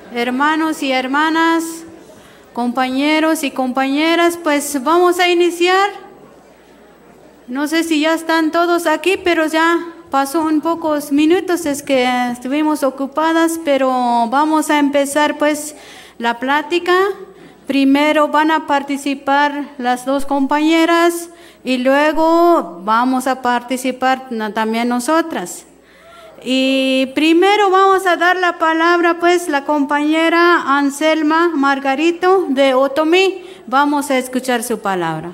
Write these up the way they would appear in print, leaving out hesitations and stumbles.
Hermanos y hermanas, compañeros y compañeras, pues vamos a iniciar. No sé si ya están todos aquí, pero ya pasó un pocos minutos, es que estuvimos ocupadas, pero vamos a empezar pues la plática. Primero van a participar las dos compañeras y luego vamos a participar también nosotras. Y primero vamos a dar la palabra pues la compañera Anselma Margarito de Otomí. Vamos a escuchar su palabra.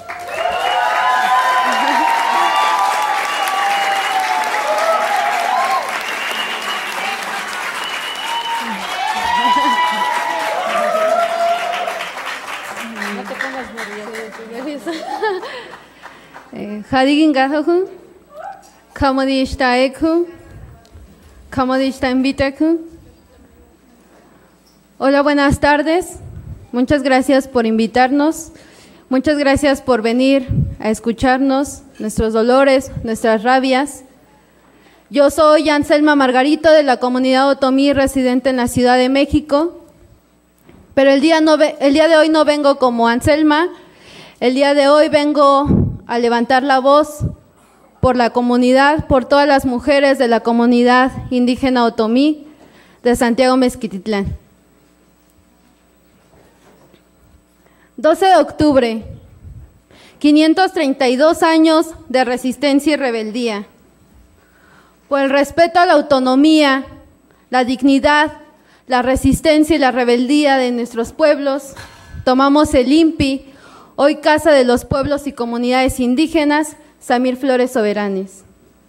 No te pongas nerviosa. Hadigin gahohu, kamadi ishtaeku. Hola, buenas tardes. Muchas gracias por invitarnos. Muchas gracias por venir a escucharnos, nuestros dolores, nuestras rabias. Yo soy Anselma Margarito de la comunidad Otomí, residente en la Ciudad de México. Pero el día de hoy no vengo como Anselma. El día de hoy vengo a levantar la voz por la comunidad, por todas las mujeres de la comunidad indígena Otomí de Santiago Mezquititlán. 12 de octubre, 532 años de resistencia y rebeldía. Por el respeto a la autonomía, la dignidad, la resistencia y la rebeldía de nuestros pueblos, tomamos el INPI, hoy Casa de los Pueblos y Comunidades Indígenas, Samir Flores Soberanes.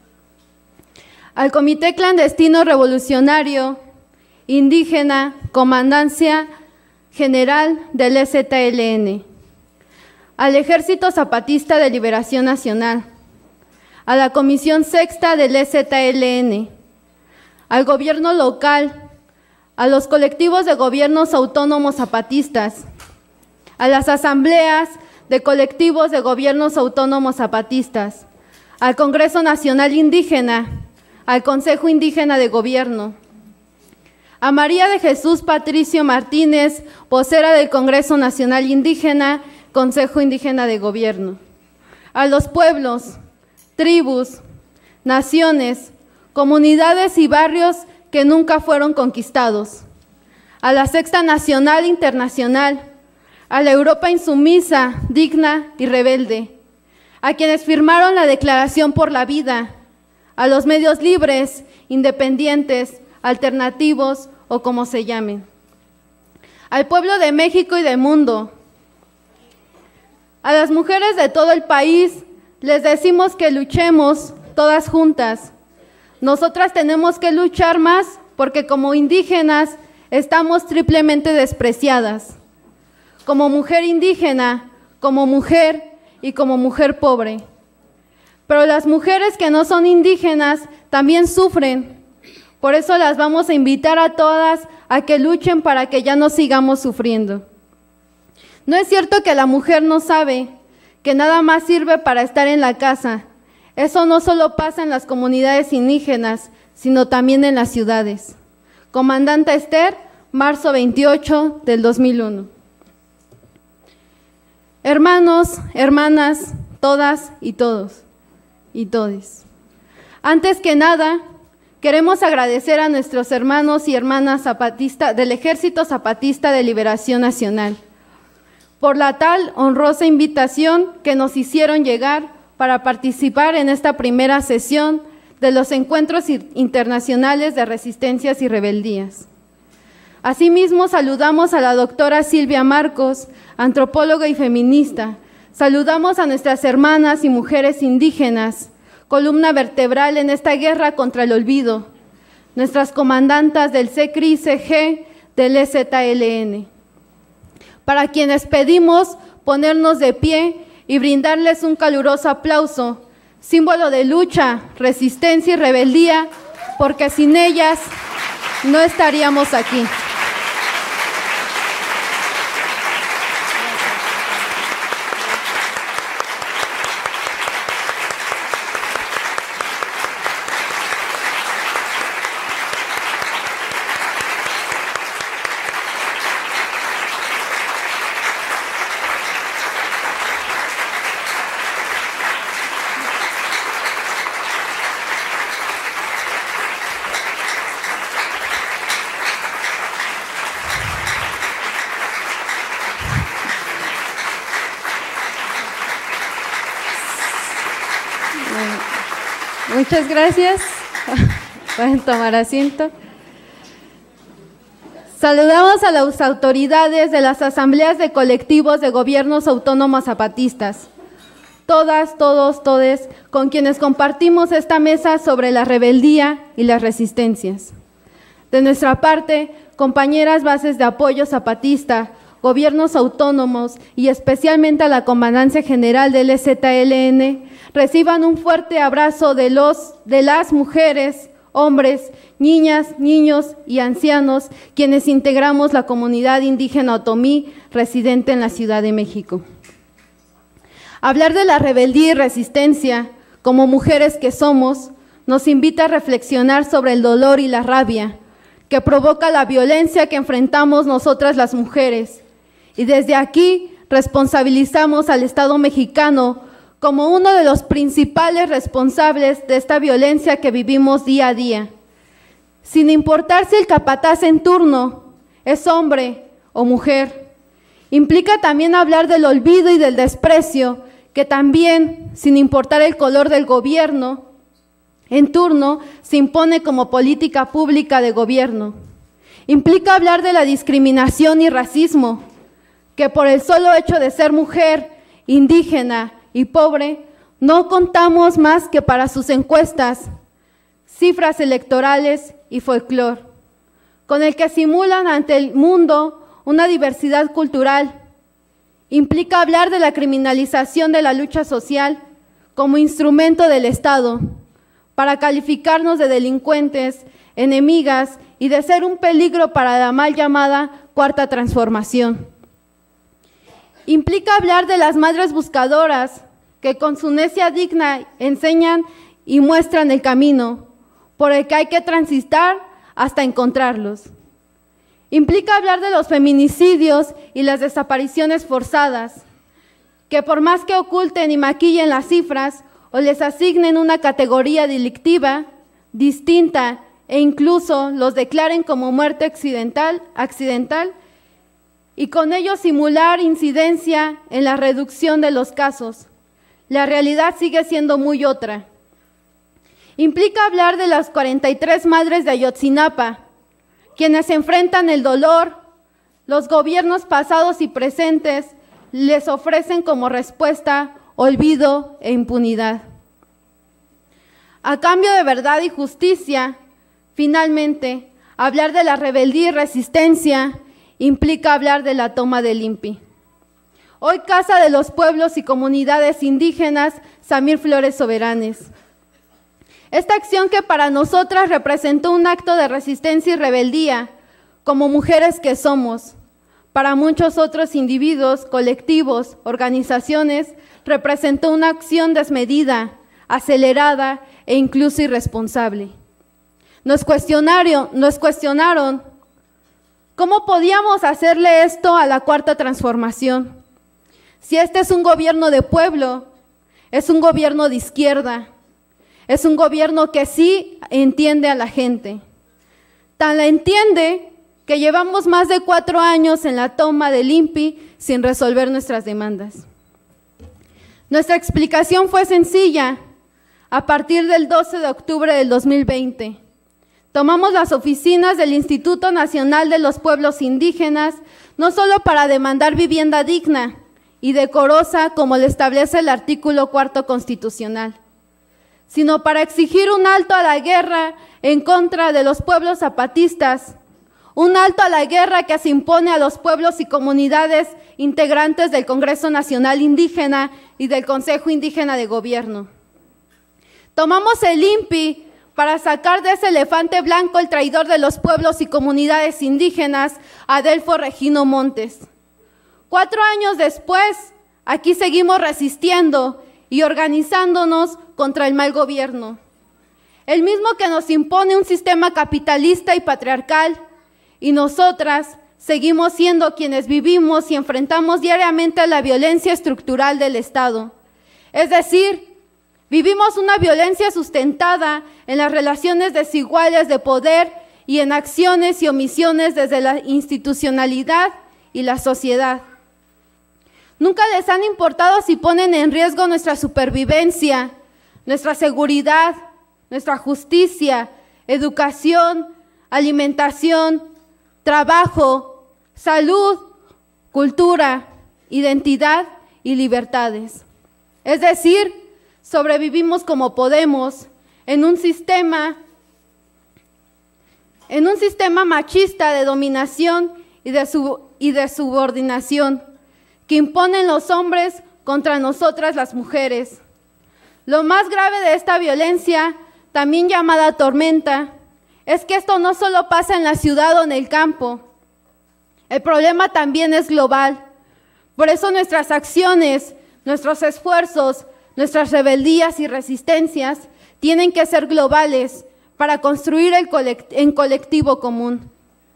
Al Comité Clandestino Revolucionario Indígena, Comandancia General del EZLN, al Ejército Zapatista de Liberación Nacional, a la Comisión Sexta del EZLN, al Gobierno local, a los colectivos de gobiernos autónomos zapatistas, a las asambleas de colectivos de gobiernos autónomos zapatistas, al Congreso Nacional Indígena, al Consejo Indígena de Gobierno, a María de Jesús Patricio Martínez, vocera del Congreso Nacional Indígena, Consejo Indígena de Gobierno, a los pueblos, tribus, naciones, comunidades y barrios que nunca fueron conquistados, a la Sexta Nacional Internacional, a la Europa insumisa, digna y rebelde, a quienes firmaron la Declaración por la Vida, a los medios libres, independientes, alternativos o como se llamen, al pueblo de México y del mundo, a las mujeres de todo el país, les decimos que luchemos todas juntas. Nosotras tenemos que luchar más porque como indígenas estamos triplemente despreciadas. Como mujer indígena, como mujer y como mujer pobre. Pero las mujeres que no son indígenas también sufren. Por eso las vamos a invitar a todas a que luchen para que ya no sigamos sufriendo. No es cierto que la mujer no sabe, que nada más sirve para estar en la casa. Eso no solo pasa en las comunidades indígenas, sino también en las ciudades. Comandante Esther, marzo 28 del 2001. Hermanos, hermanas, todas y todos y todes. Antes que nada, queremos agradecer a nuestros hermanos y hermanas zapatistas del Ejército Zapatista de Liberación Nacional por la tal honrosa invitación que nos hicieron llegar para participar en esta primera sesión de los Encuentros Internacionales de Resistencias y Rebeldías. Asimismo, saludamos a la doctora Silvia Marcos, antropóloga y feminista. Saludamos a nuestras hermanas y mujeres indígenas, columna vertebral en esta guerra contra el olvido, nuestras comandantas del CECRI-CG del EZLN, para quienes pedimos ponernos de pie y brindarles un caluroso aplauso, símbolo de lucha, resistencia y rebeldía, porque sin ellas no estaríamos aquí. Muchas gracias. Pueden tomar asiento. Saludamos a las autoridades de las asambleas de colectivos de gobiernos autónomos zapatistas. Todas, todos, todes, con quienes compartimos esta mesa sobre la rebeldía y las resistencias. De nuestra parte, compañeras bases de apoyo zapatista, gobiernos autónomos y especialmente a la Comandancia General del EZLN, reciban un fuerte abrazo de las mujeres, hombres, niñas, niños y ancianos, quienes integramos la comunidad indígena otomí residente en la Ciudad de México. Hablar de la rebeldía y resistencia, como mujeres que somos, nos invita a reflexionar sobre el dolor y la rabia que provoca la violencia que enfrentamos nosotras las mujeres. Y desde aquí responsabilizamos al Estado mexicano como uno de los principales responsables de esta violencia que vivimos día a día. Sin importar si el capataz en turno es hombre o mujer. Implica también hablar del olvido y del desprecio que también, sin importar el color del gobierno en turno, se impone como política pública de gobierno. Implica hablar de la discriminación y racismo, que por el solo hecho de ser mujer, indígena y pobre, no contamos más que para sus encuestas, cifras electorales y folclore, con el que simulan ante el mundo una diversidad cultural. Implica hablar de la criminalización de la lucha social como instrumento del Estado, para calificarnos de delincuentes, enemigas y de ser un peligro para la mal llamada Cuarta Transformación. Implica hablar de las madres buscadoras que con su necia digna enseñan y muestran el camino por el que hay que transitar hasta encontrarlos. Implica hablar de los feminicidios y las desapariciones forzadas, que por más que oculten y maquillen las cifras o les asignen una categoría delictiva distinta e incluso los declaren como muerte accidental, y con ello simular incidencia en la reducción de los casos. La realidad sigue siendo muy otra. Implica hablar de las 43 madres de Ayotzinapa, quienes enfrentan el dolor, los gobiernos pasados y presentes les ofrecen como respuesta olvido e impunidad. A cambio de verdad y justicia, finalmente, hablar de la rebeldía y resistencia implica hablar de la toma del INPI. Hoy Casa de los Pueblos y Comunidades Indígenas, Samir Flores Soberanes. Esta acción que para nosotras representó un acto de resistencia y rebeldía, como mujeres que somos, para muchos otros individuos, colectivos, organizaciones, representó una acción desmedida, acelerada e incluso irresponsable. Nos cuestionaron cómo podíamos hacerle esto a la Cuarta Transformación. Si este es un gobierno de pueblo, es un gobierno de izquierda, es un gobierno que sí entiende a la gente. Tan la entiende que llevamos más de 4 años en la toma del INPI sin resolver nuestras demandas. Nuestra explicación fue sencilla. A partir del 12 de octubre del 2020, tomamos las oficinas del Instituto Nacional de los Pueblos Indígenas, no solo para demandar vivienda digna y decorosa, como le establece el artículo 4 constitucional, sino para exigir un alto a la guerra en contra de los pueblos zapatistas, un alto a la guerra que se impone a los pueblos y comunidades integrantes del Congreso Nacional Indígena y del Consejo Indígena de Gobierno. Tomamos el INPI para sacar de ese elefante blanco el traidor de los pueblos y comunidades indígenas, Adelfo Regino Montes. 4 años después, aquí seguimos resistiendo y organizándonos contra el mal gobierno. El mismo que nos impone un sistema capitalista y patriarcal, y nosotras seguimos siendo quienes vivimos y enfrentamos diariamente a la violencia estructural del Estado. Es decir, vivimos una violencia sustentada en las relaciones desiguales de poder y en acciones y omisiones desde la institucionalidad y la sociedad. Nunca les han importado si ponen en riesgo nuestra supervivencia, nuestra seguridad, nuestra justicia, educación, alimentación, trabajo, salud, cultura, identidad y libertades. Es decir, sobrevivimos como podemos en un sistema machista de dominación y de subordinación que imponen los hombres contra nosotras las mujeres. Lo más grave de esta violencia, también llamada tormenta, es que esto no solo pasa en la ciudad o en el campo. El problema también es global. Por eso nuestras acciones, nuestros esfuerzos, nuestras rebeldías y resistencias tienen que ser globales para construir en colectivo común.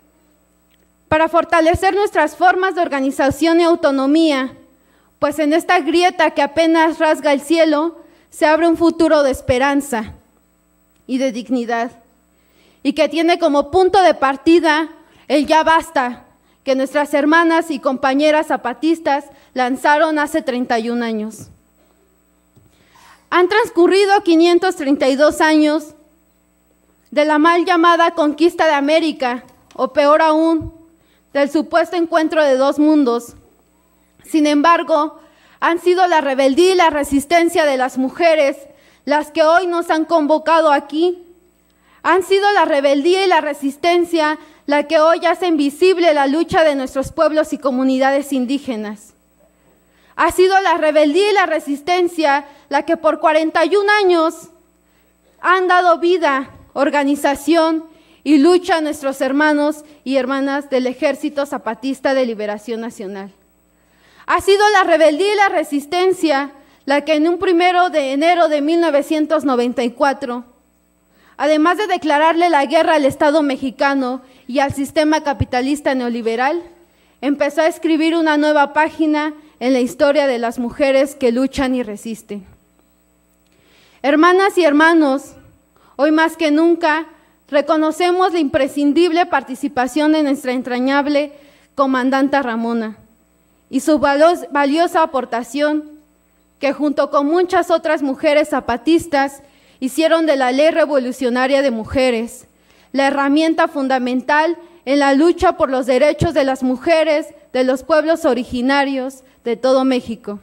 Para fortalecer nuestras formas de organización y autonomía, pues en esta grieta que apenas rasga el cielo, se abre un futuro de esperanza y de dignidad, y que tiene como punto de partida el ya basta, que nuestras hermanas y compañeras zapatistas lanzaron hace 31 años. Han transcurrido 532 años de la mal llamada conquista de América, o peor aún, del supuesto encuentro de dos mundos. Sin embargo, han sido la rebeldía y la resistencia de las mujeres las que hoy nos han convocado aquí. Han sido la rebeldía y la resistencia la que hoy hacen visible la lucha de nuestros pueblos y comunidades indígenas. Ha sido la rebeldía y la resistencia la que por 41 años han dado vida, organización y lucha a nuestros hermanos y hermanas del Ejército Zapatista de Liberación Nacional. Ha sido la rebeldía y la resistencia la que en un 1 de enero de 1994, además de declararle la guerra al Estado mexicano y al sistema capitalista neoliberal, empezó a escribir una nueva página en la historia de las mujeres que luchan y resisten. Hermanas y hermanos, hoy más que nunca reconocemos la imprescindible participación de nuestra entrañable comandanta Ramona y su valiosa aportación que junto con muchas otras mujeres zapatistas hicieron de la Ley Revolucionaria de Mujeres la herramienta fundamental en la lucha por los derechos de las mujeres de los pueblos originarios de todo México.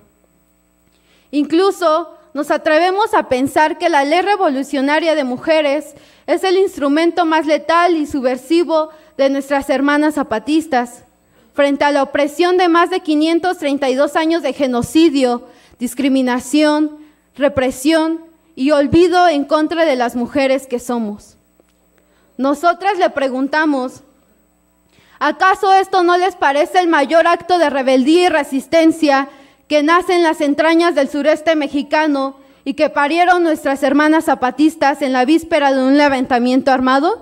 Incluso nos atrevemos a pensar que la Ley Revolucionaria de Mujeres es el instrumento más letal y subversivo de nuestras hermanas zapatistas, frente a la opresión de más de 532 años de genocidio, discriminación, represión y olvido en contra de las mujeres que somos. Nosotras le preguntamos, ¿acaso esto no les parece el mayor acto de rebeldía y resistencia que nace en las entrañas del sureste mexicano y que parieron nuestras hermanas zapatistas en la víspera de un levantamiento armado?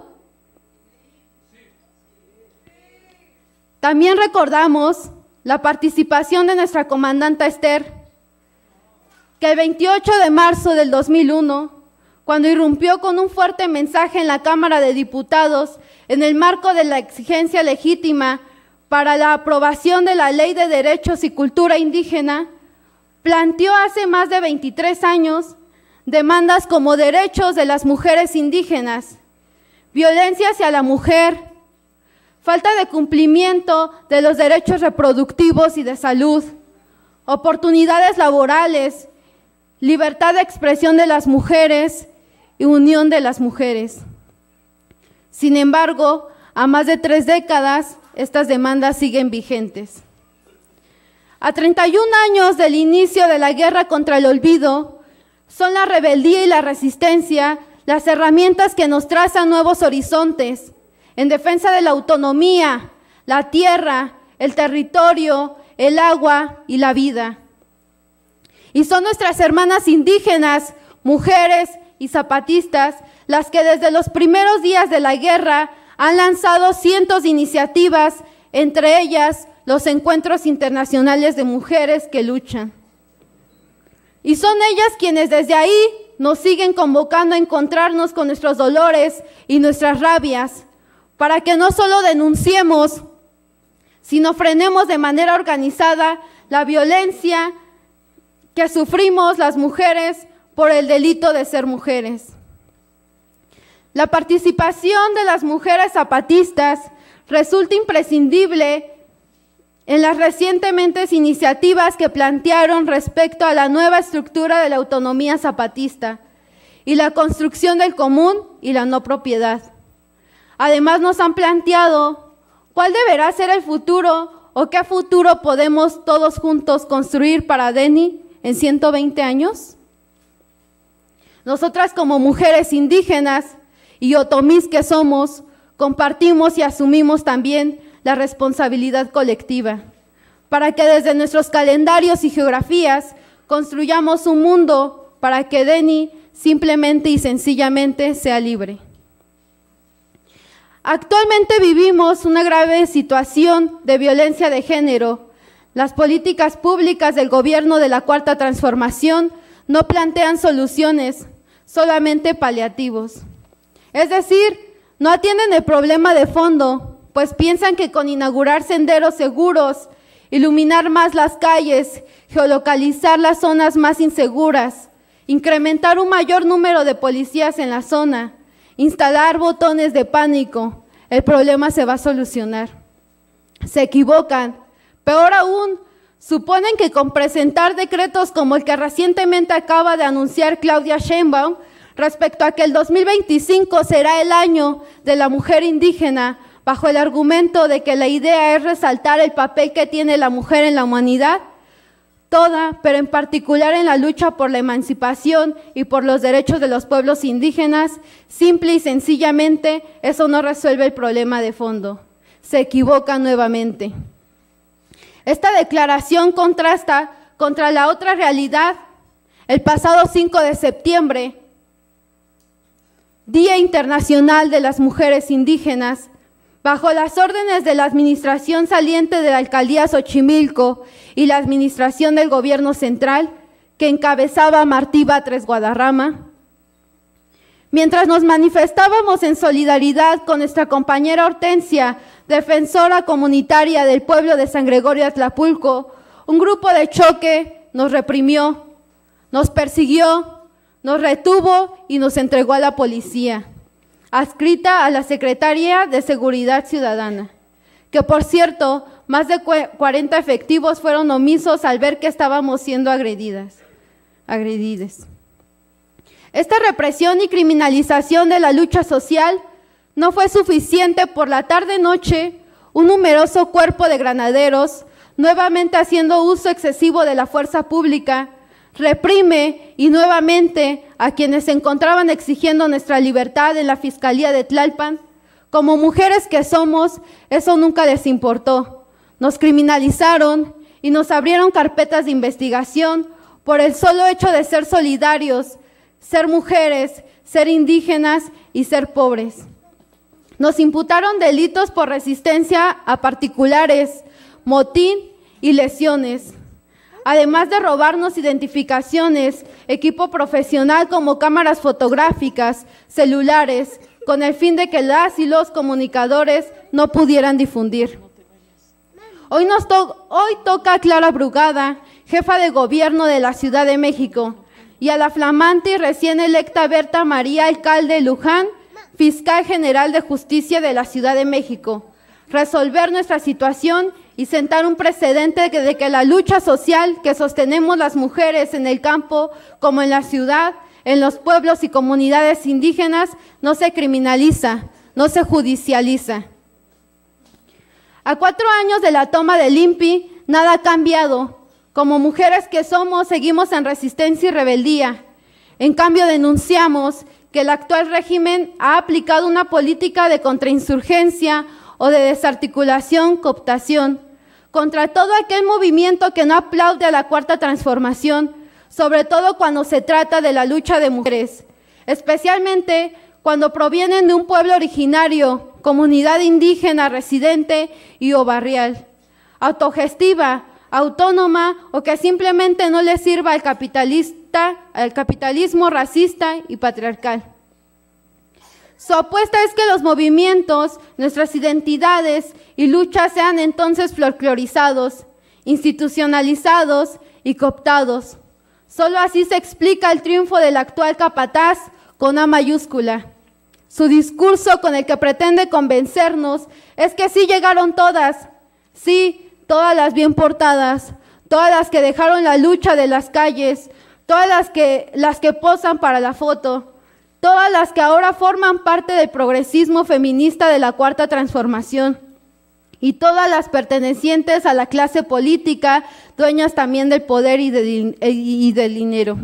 También recordamos la participación de nuestra comandanta Esther, que el 28 de marzo del 2001, cuando irrumpió con un fuerte mensaje en la Cámara de Diputados en el marco de la exigencia legítima para la aprobación de la Ley de Derechos y Cultura Indígena, planteó hace más de 23 años demandas como derechos de las mujeres indígenas, violencia hacia la mujer, falta de cumplimiento de los derechos reproductivos y de salud, oportunidades laborales, libertad de expresión de las mujeres y unión de las mujeres. Sin embargo, a más de 3 décadas, estas demandas siguen vigentes. A 31 años del inicio de la guerra contra el olvido, son la rebeldía y la resistencia las herramientas que nos trazan nuevos horizontes en defensa de la autonomía, la tierra, el territorio, el agua y la vida. Y son nuestras hermanas indígenas, mujeres y zapatistas las que desde los primeros días de la guerra han lanzado cientos de iniciativas, entre ellas los encuentros internacionales de mujeres que luchan. Y son ellas quienes desde ahí nos siguen convocando a encontrarnos con nuestros dolores y nuestras rabias, para que no solo denunciemos, sino frenemos de manera organizada la violencia que sufrimos las mujeres por el delito de ser mujeres. La participación de las mujeres zapatistas resulta imprescindible en las recientes iniciativas que plantearon respecto a la nueva estructura de la autonomía zapatista y la construcción del común y la no propiedad. Además, nos han planteado cuál deberá ser el futuro o qué futuro podemos todos juntos construir para Deni en 120 años. Nosotras como mujeres indígenas y otomís que somos, compartimos y asumimos también la responsabilidad colectiva para que desde nuestros calendarios y geografías construyamos un mundo para que Deni simplemente y sencillamente sea libre. Actualmente vivimos una grave situación de violencia de género. Las políticas públicas del gobierno de la Cuarta Transformación no plantean soluciones, solamente paliativos. Es decir, no atienden el problema de fondo, pues piensan que con inaugurar senderos seguros, iluminar más las calles, geolocalizar las zonas más inseguras, incrementar un mayor número de policías en la zona, instalar botones de pánico, el problema se va a solucionar. Se equivocan. Peor aún, suponen que con presentar decretos como el que recientemente acaba de anunciar Claudia Sheinbaum, respecto a que el 2025 será el año de la mujer indígena, bajo el argumento de que la idea es resaltar el papel que tiene la mujer en la humanidad, toda, pero en particular en la lucha por la emancipación y por los derechos de los pueblos indígenas, simple y sencillamente eso no resuelve el problema de fondo. Se equivoca nuevamente. Esta declaración contrasta contra la otra realidad. El pasado 5 de septiembre, Día Internacional de las Mujeres Indígenas, bajo las órdenes de la administración saliente de la Alcaldía Xochimilco y la administración del Gobierno Central, que encabezaba Martí Batres Guadarrama, mientras nos manifestábamos en solidaridad con nuestra compañera Hortensia, defensora comunitaria del pueblo de San Gregorio Atlapulco, un grupo de choque nos reprimió, nos persiguió, nos retuvo y nos entregó a la policía, adscrita a la Secretaría de Seguridad Ciudadana, que por cierto, más de 40 efectivos fueron omisos al ver que estábamos siendo agredidas. Esta represión y criminalización de la lucha social no fue suficiente. Por la tarde-noche, un numeroso cuerpo de granaderos, nuevamente haciendo uso excesivo de la fuerza pública, reprime y nuevamente a quienes se encontraban exigiendo nuestra libertad en la Fiscalía de Tlalpan. Como mujeres que somos, eso nunca les importó. Nos criminalizaron y nos abrieron carpetas de investigación por el solo hecho de ser solidarios, ser mujeres, ser indígenas y ser pobres. Nos imputaron delitos por resistencia a particulares, motín y lesiones, además de robarnos identificaciones, equipo profesional como cámaras fotográficas, celulares, con el fin de que las y los comunicadores no pudieran difundir. Hoy toca a Clara Brugada, jefa de gobierno de la Ciudad de México, y a la flamante y recién electa Berta María Alcalde Luján, fiscal general de justicia de la Ciudad de México, resolver nuestra situación y sentar un precedente de que la lucha social que sostenemos las mujeres en el campo como en la ciudad, en los pueblos y comunidades indígenas, no se criminaliza, no se judicializa. A 4 años de la toma del INPI, nada ha cambiado. Como mujeres que somos, seguimos en resistencia y rebeldía. En cambio, denunciamos que el actual régimen ha aplicado una política de contrainsurgencia o de desarticulación, cooptación, contra todo aquel movimiento que no aplaude a la Cuarta Transformación, sobre todo cuando se trata de la lucha de mujeres, especialmente cuando provienen de un pueblo originario, comunidad indígena residente y o barrial, autogestiva, autónoma o que simplemente no le sirva al capitalismo racista y patriarcal. Su apuesta es que los movimientos, nuestras identidades y luchas sean entonces folclorizados, institucionalizados y cooptados. Solo así se explica el triunfo del actual capataz con A mayúscula. Su discurso con el que pretende convencernos es que sí llegaron todas, sí, todas las bien portadas, todas las que dejaron la lucha de las calles, todas las que posan para la foto, todas las que ahora forman parte del progresismo feminista de la Cuarta Transformación y todas las pertenecientes a la clase política, dueñas también del poder y del dinero.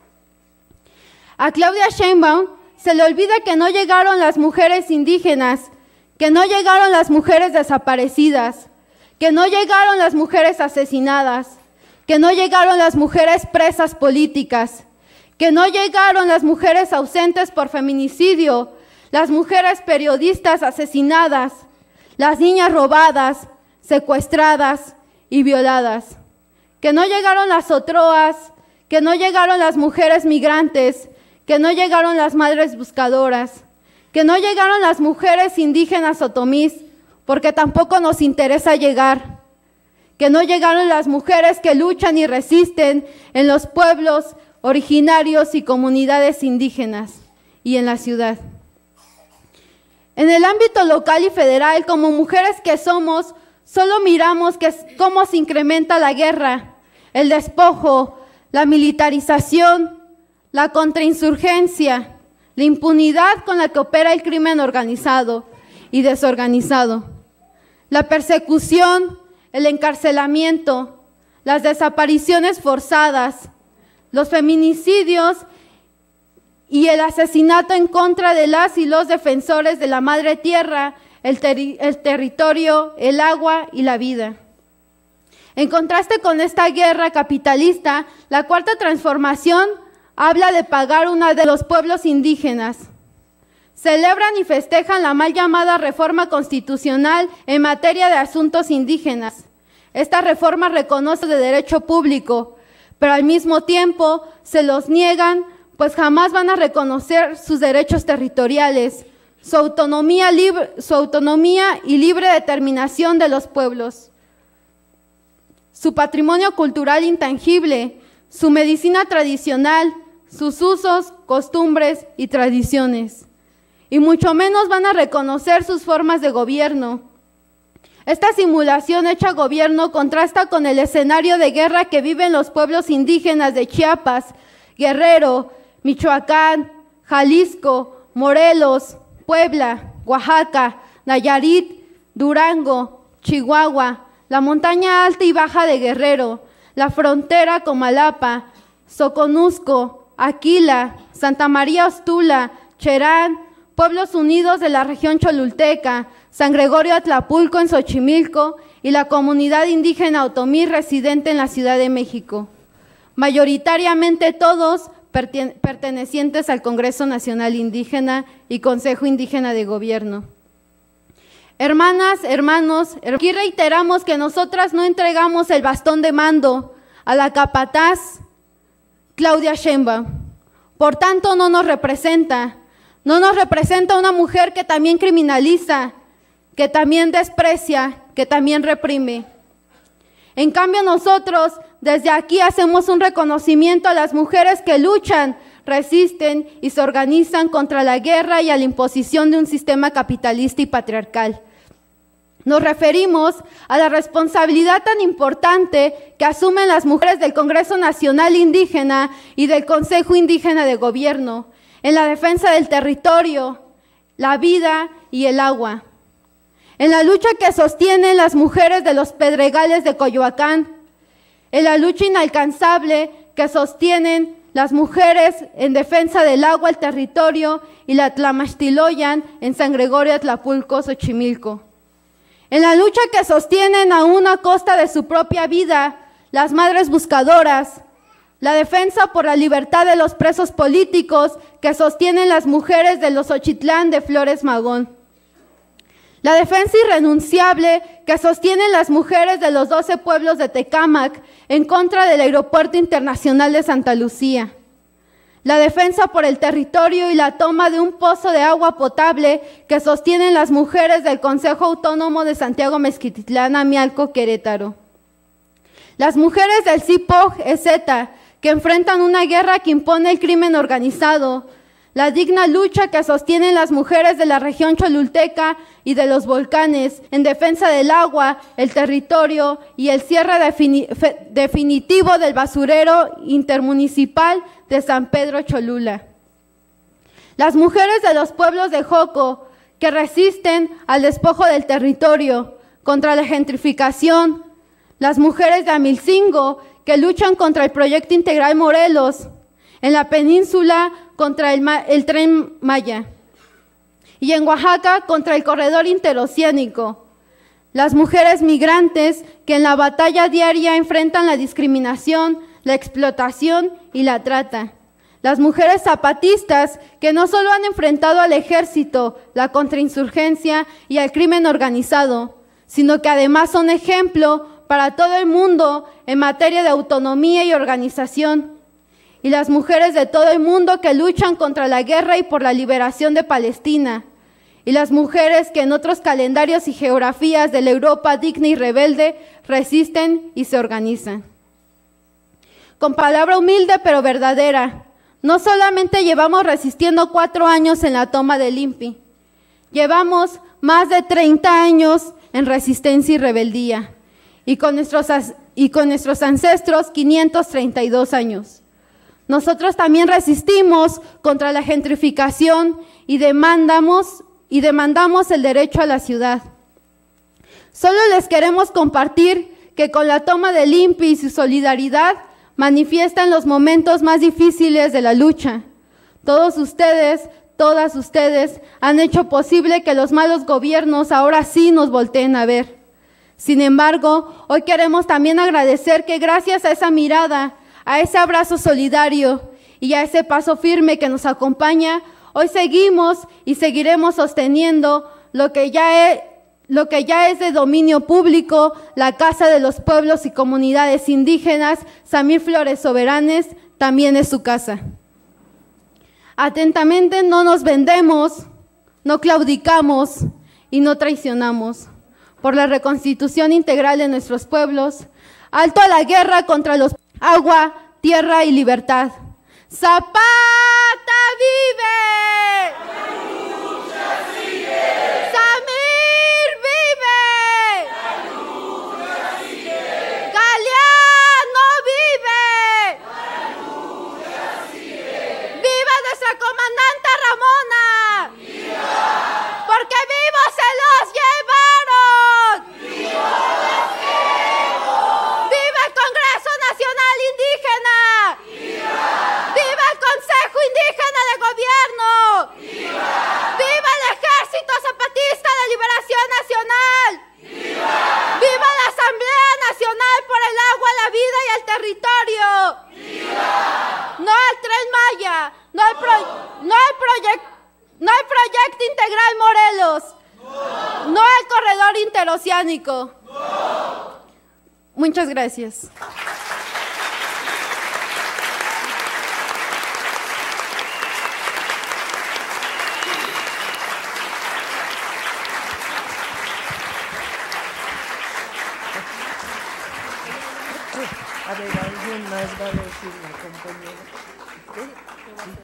A Claudia Sheinbaum se le olvida que no llegaron las mujeres indígenas, que no llegaron las mujeres desaparecidas, que no llegaron las mujeres asesinadas, que no llegaron las mujeres presas políticas, que no llegaron las mujeres ausentes por feminicidio, las mujeres periodistas asesinadas, las niñas robadas, secuestradas y violadas, que no llegaron las otroas, que no llegaron las mujeres migrantes, que no llegaron las madres buscadoras, que no llegaron las mujeres indígenas otomís, porque tampoco nos interesa llegar, que no llegaron las mujeres que luchan y resisten en los pueblos originarios y comunidades indígenas y en la ciudad. En el ámbito local y federal, como mujeres que somos, solo miramos cómo se incrementa la guerra, el despojo, la militarización, la contrainsurgencia, la impunidad con la que opera el crimen organizado y desorganizado, la persecución, el encarcelamiento, las desapariciones forzadas, los feminicidios y el asesinato en contra de las y los defensores de la madre tierra, el territorio, el agua y la vida. En contraste con esta guerra capitalista, la Cuarta Transformación habla de pagar una de los pueblos indígenas. Celebran y festejan la mal llamada reforma constitucional en materia de asuntos indígenas. Esta reforma reconoce de derecho público, pero al mismo tiempo se los niegan, pues jamás van a reconocer sus derechos territoriales, su autonomía y libre determinación de los pueblos, su patrimonio cultural intangible, su medicina tradicional, sus usos, costumbres y tradiciones. Y mucho menos van a reconocer sus formas de gobierno. Esta simulación hecha gobierno contrasta con el escenario de guerra que viven los pueblos indígenas de Chiapas, Guerrero, Michoacán, Jalisco, Morelos, Puebla, Oaxaca, Nayarit, Durango, Chihuahua, la montaña alta y baja de Guerrero, la frontera con Malapa, Soconusco, Aquila, Santa María Ostula, Cherán, Pueblos Unidos de la región Cholulteca, San Gregorio Atlapulco en Xochimilco y la comunidad indígena otomí residente en la Ciudad de México, mayoritariamente todos pertenecientes al Congreso Nacional Indígena y Consejo Indígena de Gobierno. Hermanas, hermanos, aquí reiteramos que nosotras no entregamos el bastón de mando a la capataz Claudia Sheinbaum. Por tanto, no nos representa una mujer que también criminaliza, que también desprecia, que también reprime. En cambio, nosotros desde aquí hacemos un reconocimiento a las mujeres que luchan, resisten y se organizan contra la guerra y a la imposición de un sistema capitalista y patriarcal. Nos referimos a la responsabilidad tan importante que asumen las mujeres del Congreso Nacional Indígena y del Consejo Indígena de Gobierno en la defensa del territorio, la vida y el agua. En la lucha que sostienen las mujeres de los Pedregales de Coyoacán, en la lucha inalcanzable que sostienen las mujeres en defensa del agua, el territorio y la Tlamachtiloyan en San Gregorio Atlapulco, Xochimilco. En la lucha que sostienen aún a costa de su propia vida las madres buscadoras, la defensa por la libertad de los presos políticos que sostienen las mujeres de los Xochitlán de Flores Magón. La defensa irrenunciable que sostienen las mujeres de los 12 pueblos de Tecámac en contra del Aeropuerto Internacional de Santa Lucía. La defensa por el territorio y la toma de un pozo de agua potable que sostienen las mujeres del Consejo Autónomo de Santiago Mezquititlán, Amialco, Querétaro. Las mujeres del CIPOG-EZ que enfrentan una guerra que impone el crimen organizado. la digna lucha que sostienen las mujeres de la región cholulteca y de los volcanes en defensa del agua, el territorio y el cierre definitivo del basurero intermunicipal de San Pedro Cholula. Las mujeres de los pueblos de Joco que resisten al despojo del territorio contra la gentrificación, las mujeres de Amilcingo que luchan contra el Proyecto Integral Morelos, en la península contra el Tren Maya y en Oaxaca contra el Corredor Interoceánico. Las mujeres migrantes que en la batalla diaria enfrentan la discriminación, la explotación y la trata. Las mujeres zapatistas que no solo han enfrentado al ejército, la contrainsurgencia y al crimen organizado, sino que además son ejemplo para todo el mundo en materia de autonomía y organización. Y las mujeres de todo el mundo que luchan contra la guerra y por la liberación de Palestina. Y las mujeres que en otros calendarios y geografías de la Europa digna y rebelde resisten y se organizan. Con palabra humilde pero verdadera, no solamente llevamos resistiendo 4 años en la toma del INPI, llevamos más de 30 años en resistencia y rebeldía, y con nuestros ancestros 532 años. Nosotros también resistimos contra la gentrificación y demandamos el derecho a la ciudad. Solo les queremos compartir que con la toma del INPI y su solidaridad manifiesta en los momentos más difíciles de la lucha. Todos ustedes, todas ustedes han hecho posible que los malos gobiernos ahora sí nos volteen a ver. Sin embargo, hoy queremos también agradecer que gracias a esa mirada, a ese abrazo solidario y a ese paso firme que nos acompaña, hoy seguimos y seguiremos sosteniendo lo que ya es de dominio público, la Casa de los Pueblos y Comunidades Indígenas, Samir Flores Soberanes, también es su casa. Atentamente no nos vendemos, no claudicamos y no traicionamos. Por la reconstitución integral de nuestros pueblos, alto a la guerra contra los agua, tierra y libertad. ¡Zapata vive! ¡La lucha sigue! ¡Samir vive! ¡La lucha sigue! ¡Galeano vive! ¡La lucha sigue! ¡Viva nuestra comandante Ramona! ¡Viva! ¡Porque vivos se los llevaron! ¡Viva los queremos! ¡Viva el Congreso Nacional Indígena! ¡Viva! ¡Viva el Consejo Indígena de Gobierno! ¡Viva! ¡Viva el Ejército Zapatista de Liberación Nacional! ¡Viva! ¡Viva la Asamblea Nacional por el Agua, la Vida y el Territorio! ¡Viva! ¡No al Tren Maya! ¡No al Proyecto Integral Morelos! ¡No al Corredor Interoceánico! Muchas gracias. A ver, alguien más va a decir, la compañera.